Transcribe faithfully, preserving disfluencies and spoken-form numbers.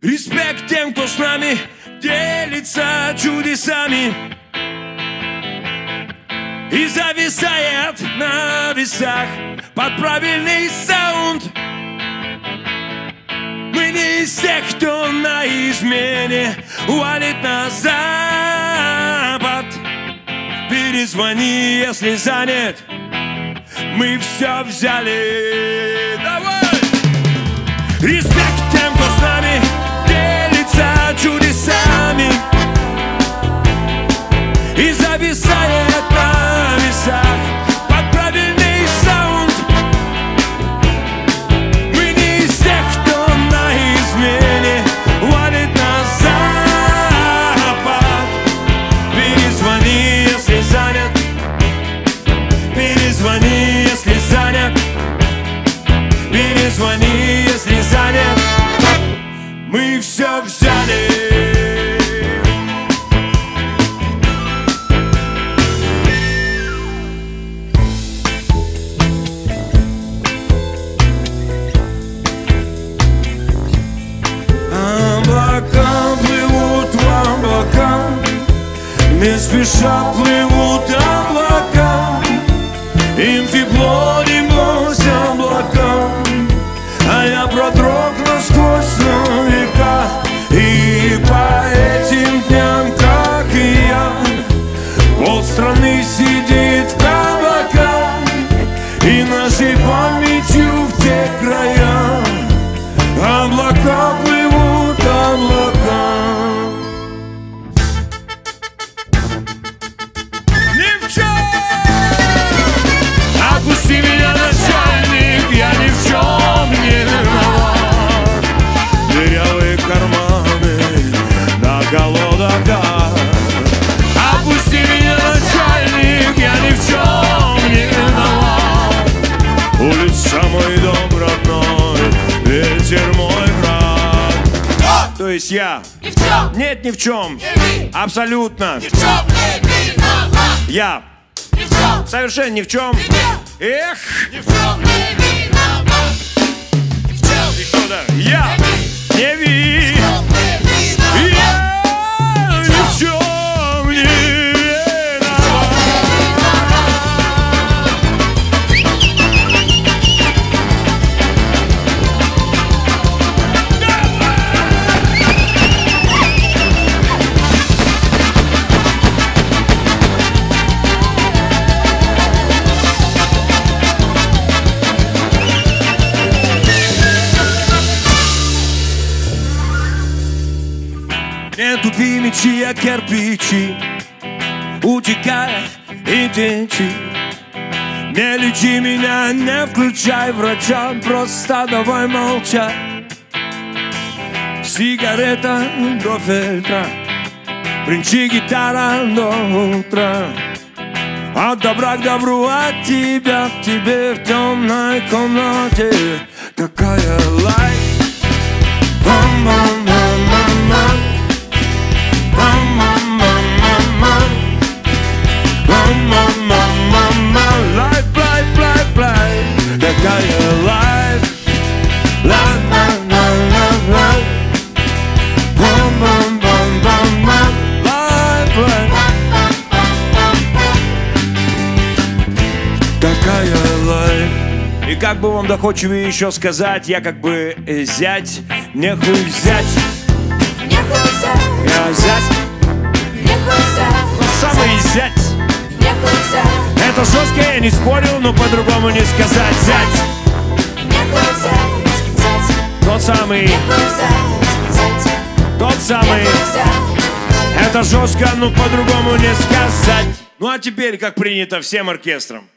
Респект тем, кто с нами делится чудесами и зависает на весах под правильный саунд. Мы не из тех, кто на измене валит на запад. Перезвони, если занят, мы все взяли. Давай! Респект тем, кто с нами делится чудесами и зависает на весах под правильный саунд. Мы не из тех, кто на измене валит на запад. Перезвони, если занят. Перезвони, если занят. Перезвони, если занят. Мы все взяли. Облака плывут в облака, не спеша плывут облака. Им тепло, небось, облакам, а я продрог насквозь на века. И по этим дням, как и я, полстраны сидит в кабаках и нашей памятью в те края облака плывут, облака. Ни в чем! Отпусти меня, начальник, я ни в чем не виноват. Дырявые карманы на голодоках. Отпусти меня, начальник, я ни в чем не виноват. Улица мой дом родной, ветер мой брат. То есть я ни в чем. Нет, ни в чем. Абсолютно Ни в чем не виноват. Я Ни в чем. совершенно ни в чем. Эх! Ни в чем не виноват. Ни в чем. И кто-то я не ви. Не Я ни в чем не виноват. Не тупи мечи, а кирпичи, утекай и течи. Не лечи меня, не включай врача, просто давай молчать. Сигарета до фильтра, бренчи гитара до утра. От добра к добру, от тебя к тебе в темной комнате. Такая лайф. Life, life, life, life. Такая life. Life, life, life, life. Bum, bum, bum, bum, bum. Life, life. Такая life. И как бы вам доходчивее еще сказать, я как бы э, зять, нехуй взять. Нехуй взять. Я зять, Нехуй взять. самый зять. Нехуй взять. Это жестко, я не спорю, но по-другому не сказать. Зять, Нехуй взять. Взять. тот самый, Нехуй взять. Взять. тот самый. Нехуй взять. Это жестко, но по-другому не сказать. Ну а теперь, как принято, всем оркестром.